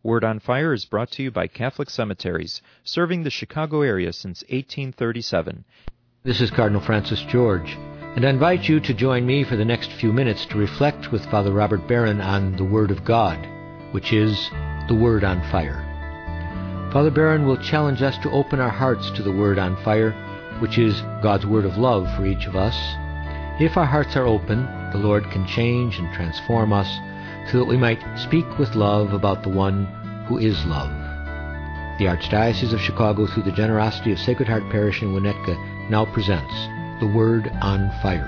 Word on Fire is brought to you by Catholic Cemeteries, serving the Chicago area since 1837. This is Cardinal Francis George, and I invite you to join me for the next few minutes to reflect with Father Robert Barron on the Word of God, which is the Word on Fire. Father Barron will challenge us to open our hearts to the Word on Fire, which is God's word of love for each of us. If our hearts are open, the Lord can change and transform us so that we might speak with love about the one who is love. The Archdiocese of Chicago, through the generosity of Sacred Heart Parish in Winnetka, now presents the Word on Fire.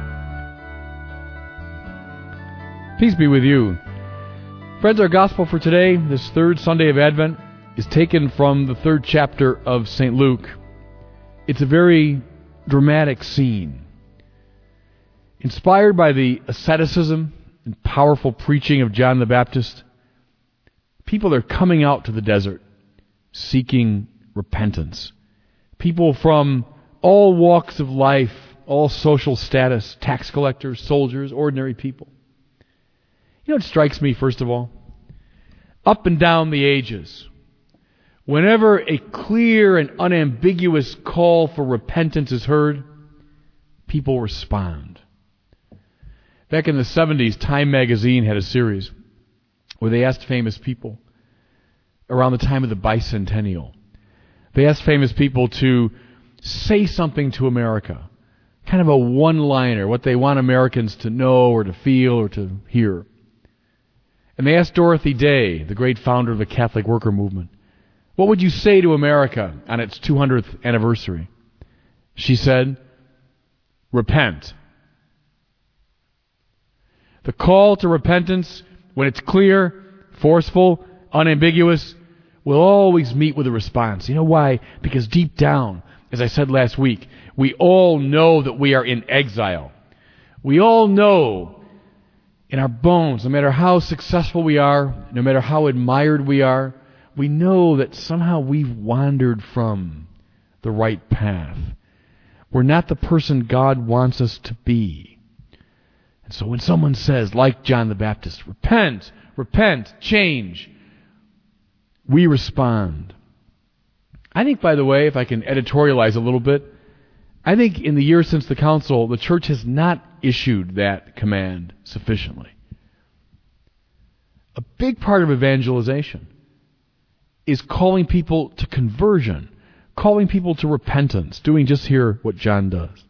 Peace be with you. Friends, our gospel for today, this third Sunday of Advent, is taken from the third chapter of St. Luke. It's a very dramatic scene. Inspired by the asceticism and powerful preaching of John the Baptist, people are coming out to the desert seeking repentance. People from all walks of life, all social status, tax collectors, soldiers, ordinary people. You know what strikes me, first of all? Up and down the ages, whenever a clear and unambiguous call for repentance is heard, people respond. Back in the 70s, Time magazine had a series where they asked famous people around the time of the bicentennial. They asked famous people to say something to America, kind of a one-liner, what they want Americans to know or to feel or to hear. And they asked Dorothy Day, the great founder of the Catholic worker movement, what would you say to America on its 200th anniversary? She said, repent. The call to repentance, when it's clear, forceful, unambiguous, will always meet with a response. You know why? Because deep down, as I said last week, we all know that we are in exile. We all know in our bones, no matter how successful we are, no matter how admired we are, we know that somehow we've wandered from the right path. We're not the person God wants us to be. And so when someone says, like John the Baptist, repent, repent, change, we respond. I think, by the way, if I can editorialize a little bit, I think in the years since the Council, the Church has not issued that command sufficiently. A big part of evangelization is calling people to conversion, calling people to repentance, doing just here what John does.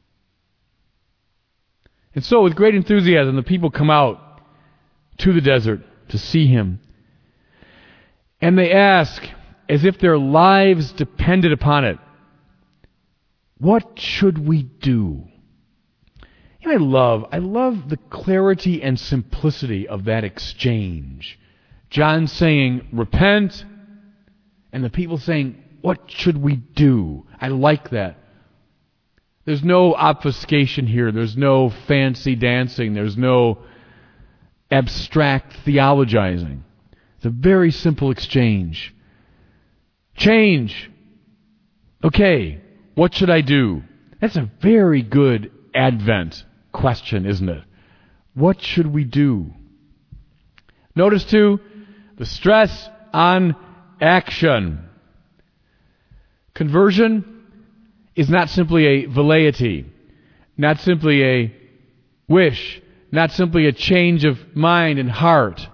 And so with great enthusiasm, the people come out to the desert to see him. And they ask, as if their lives depended upon it, what should we do? You know, I love the clarity and simplicity of that exchange. John saying, repent, and the people saying, what should we do? I like that. There's no obfuscation here. There's no fancy dancing. There's no abstract theologizing. It's a very simple exchange. Change. Okay, what should I do? That's a very good Advent question, isn't it? What should we do? Notice, too, the stress on action. Conversion is not simply a velleity, not simply a wish, not simply a change of mind and heart.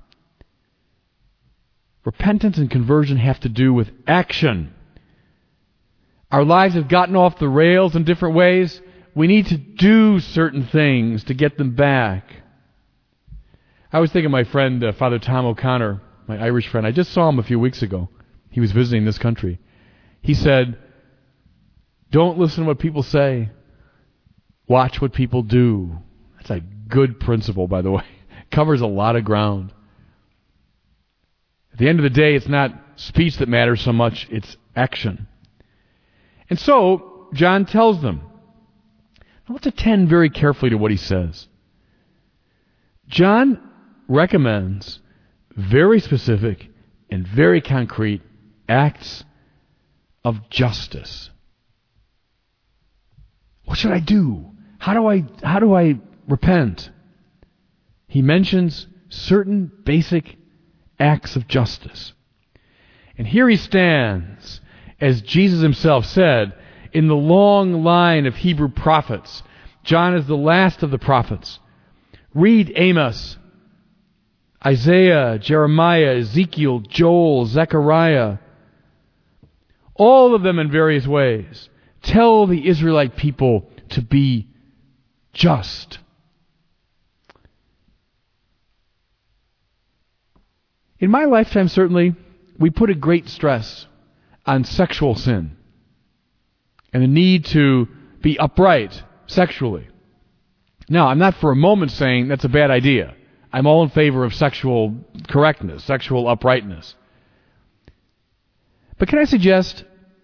Repentance and conversion have to do with action. Our lives have gotten off the rails in different ways. We need to do certain things to get them back. I was thinking of my friend, Father Tom O'Connor, my Irish friend. I just saw him a few weeks ago. He was visiting this country. He said, don't listen to what people say. Watch what people do. That's a good principle, by the way. It covers a lot of ground. At the end of the day, it's not speech that matters so much, it's action. And so, John tells them. Now let's attend very carefully to what he says. John recommends very specific and very concrete acts of justice. What should I do? How do I repent? He mentions certain basic acts of justice. And here he stands, as Jesus himself said, in the long line of Hebrew prophets. John is the last of the prophets. Read Amos, Isaiah, Jeremiah, Ezekiel, Joel, Zechariah. All of them in various ways tell the Israelite people to be just. In my lifetime, certainly, we put a great stress on sexual sin and the need to be upright sexually. Now, I'm not for a moment saying that's a bad idea. I'm all in favor of sexual correctness, sexual uprightness. But can I suggest,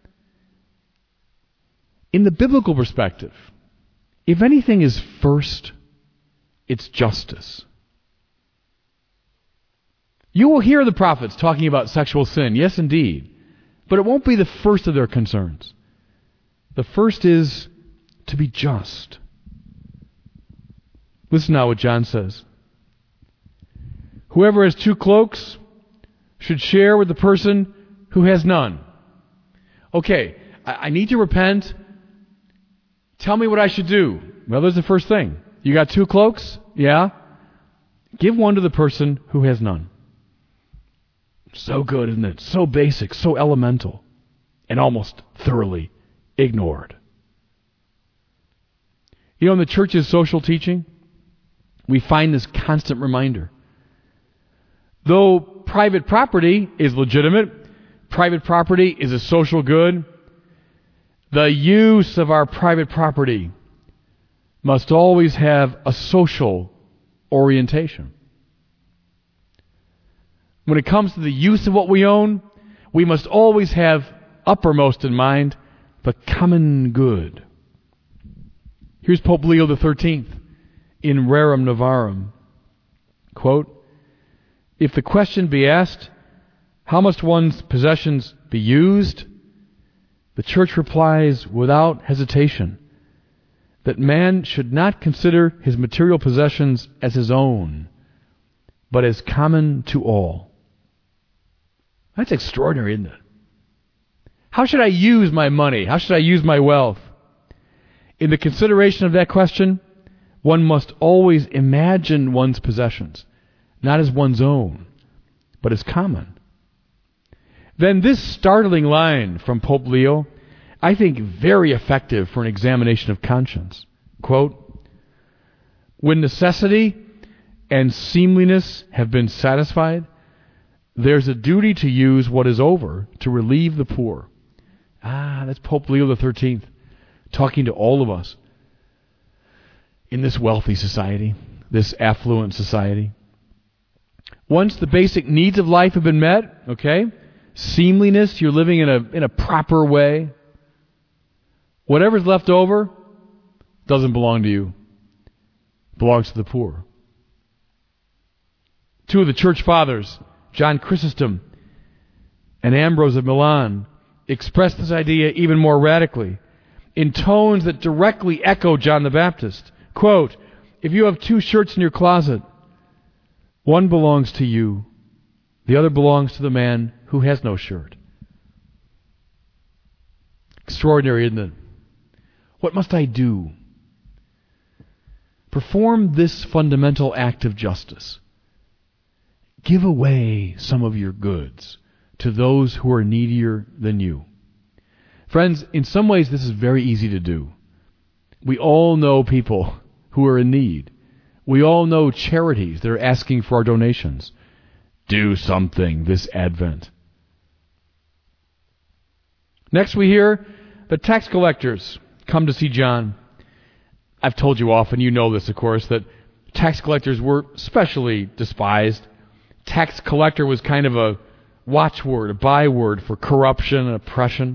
in the biblical perspective, if anything is first, it's justice. You will hear the prophets talking about sexual sin, yes indeed, but it won't be the first of their concerns. The first is to be just. Listen now what John says. Whoever has 2 cloaks should share with the person who has none. Okay, I need to repent. Tell me what I should do. Well, there's the first thing. You got 2 cloaks? Yeah? Give one to the person who has none. So good, isn't it? So basic, so elemental, and almost thoroughly ignored. You know, in the church's social teaching, we find this constant reminder. Though private property is legitimate, private property is a social good, the use of our private property must always have a social orientation. When it comes to the use of what we own, we must always have uppermost in mind the common good. Here's Pope Leo XIII in Rerum Novarum. Quote, if the question be asked, how must one's possessions be used? The Church replies without hesitation that man should not consider his material possessions as his own, but as common to all. That's extraordinary, isn't it? How should I use my money? How should I use my wealth? In the consideration of that question, one must always imagine one's possessions, not as one's own, but as common. Then this startling line from Pope Leo, I think very effective for an examination of conscience. Quote, when necessity and seemliness have been satisfied, there's a duty to use what is over to relieve the poor. That's Pope Leo XIII talking to all of us in this wealthy society, this affluent society. Once the basic needs of life have been met, okay, seemliness, you're living in a proper way, whatever's left over doesn't belong to you. It belongs to the poor. 2 of the church fathers, John Chrysostom and Ambrose of Milan, expressed this idea even more radically in tones that directly echo John the Baptist. Quote, if you have 2 shirts in your closet, one belongs to you, the other belongs to the man who has no shirt. Extraordinary, isn't it? What must I do? Perform this fundamental act of justice. Give away some of your goods to those who are needier than you. Friends, in some ways this is very easy to do. We all know people who are in need. We all know charities that are asking for our donations. Do something this Advent. Next we hear the tax collectors come to see John. I've told you often, you know this of course, that tax collectors were specially despised. Tax collector was kind of a watchword, a byword for corruption and oppression.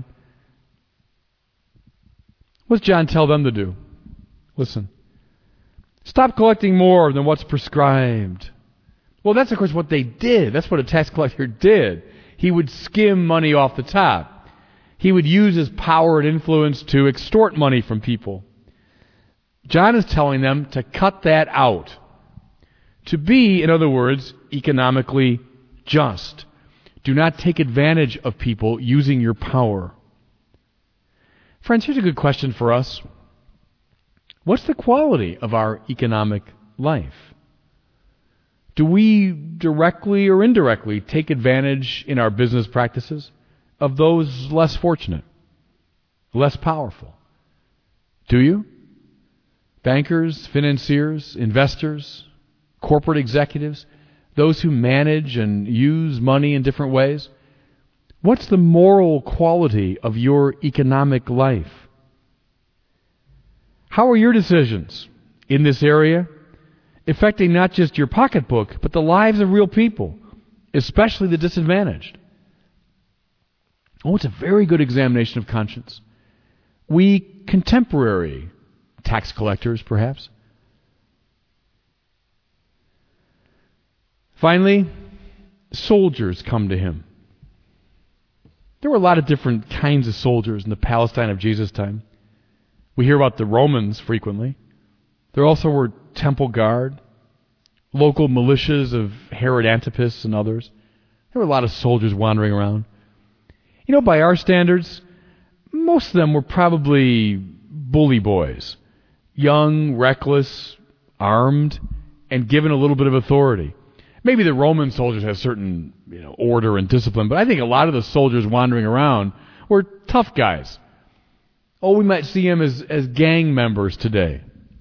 What does John tell them to do? Listen. Stop collecting more than what's prescribed. Well, that's of course what they did. That's what a tax collector did. He would skim money off the top. He would use his power and influence to extort money from people. John is telling them to cut that out. To be, in other words, economically just. Do not take advantage of people using your power. Friends, here's a good question for us. What's the quality of our economic life? Do we directly or indirectly take advantage in our business practices of those less fortunate, less powerful? Do you? Bankers, financiers, investors, corporate executives, those who manage and use money in different ways? What's the moral quality of your economic life? How are your decisions in this area affecting not just your pocketbook, but the lives of real people, especially the disadvantaged? Oh, it's a very good examination of conscience. We contemporary tax collectors, perhaps. Finally, soldiers come to him. There were a lot of different kinds of soldiers in the Palestine of Jesus' time. We hear about the Romans frequently. There also were temple guard, local militias of Herod Antipas and others. There were a lot of soldiers wandering around. You know, by our standards, most of them were probably bully boys. Young, reckless, armed, and given a little bit of authority. Maybe the Roman soldiers had certain order and discipline, but I think a lot of the soldiers wandering around were tough guys. Oh, we might see them as gang members today.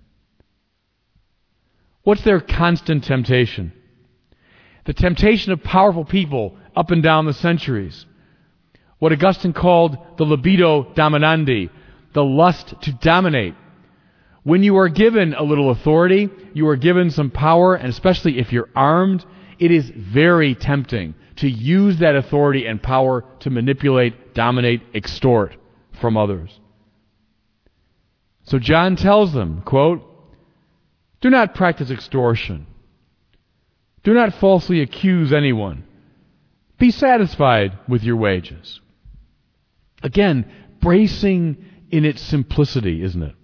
What's their constant temptation? The temptation of powerful people up and down the centuries. What Augustine called the libido dominandi, the lust to dominate. When you are given a little authority, you are given some power, and especially if you're armed, it is very tempting to use that authority and power to manipulate, dominate, extort from others. So John tells them, quote, "Do not practice extortion. Do not falsely accuse anyone. Be satisfied with your wages." Again, bracing in its simplicity, isn't it?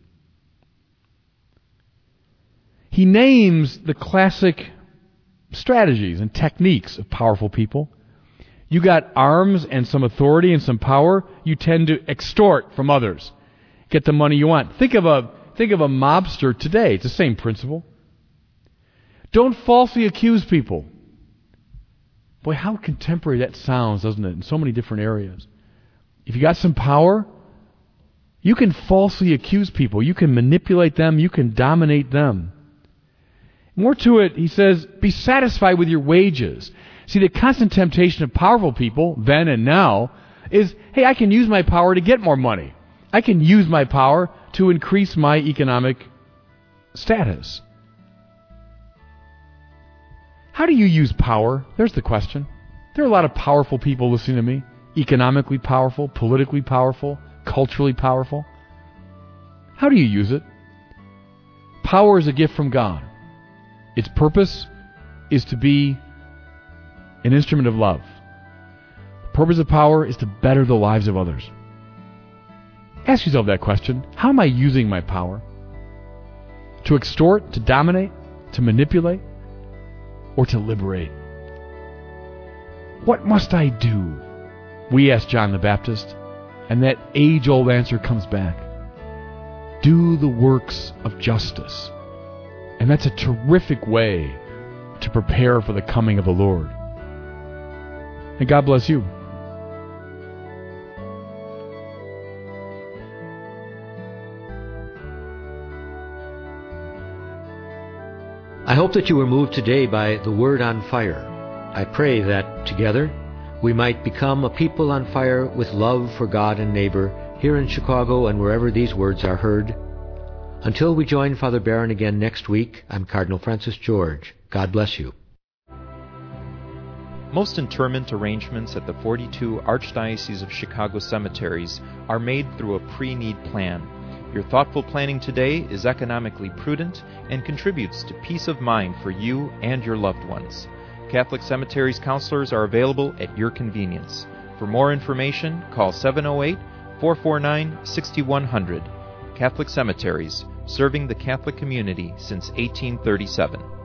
He names the classic strategies and techniques of powerful people. You got arms and some authority and some power, you tend to extort from others. Get the money you want. Think of a mobster today. It's the same principle. Don't falsely accuse people. Boy, how contemporary that sounds, doesn't it, in so many different areas. If you got some power, you can falsely accuse people. You can manipulate them. You can dominate them. More to it, he says, be satisfied with your wages. See, the constant temptation of powerful people, then and now, is, hey, I can use my power to get more money. I can use my power to increase my economic status. How do you use power? There's the question. There are a lot of powerful people listening to me. Economically powerful, politically powerful, culturally powerful. How do you use it? Power is a gift from God. Its purpose is to be an instrument of love. The purpose of power is to better the lives of others. Ask yourself that question. How am I using my power? To extort, to dominate, to manipulate, or to liberate? What must I do? We ask John the Baptist, and that age-old answer comes back. Do the works of justice. And that's a terrific way to prepare for the coming of the Lord. And God bless you. I hope that you were moved today by the Word on Fire. I pray that together we might become a people on fire with love for God and neighbor here in Chicago and wherever these words are heard. Until we join Father Barron again next week, I'm Cardinal Francis George. God bless you. Most interment arrangements at the 42 Archdiocese of Chicago cemeteries are made through a pre-need plan. Your thoughtful planning today is economically prudent and contributes to peace of mind for you and your loved ones. Catholic Cemeteries counselors are available at your convenience. For more information, call 708-449-6100. Catholic Cemeteries, serving the Catholic community since 1837.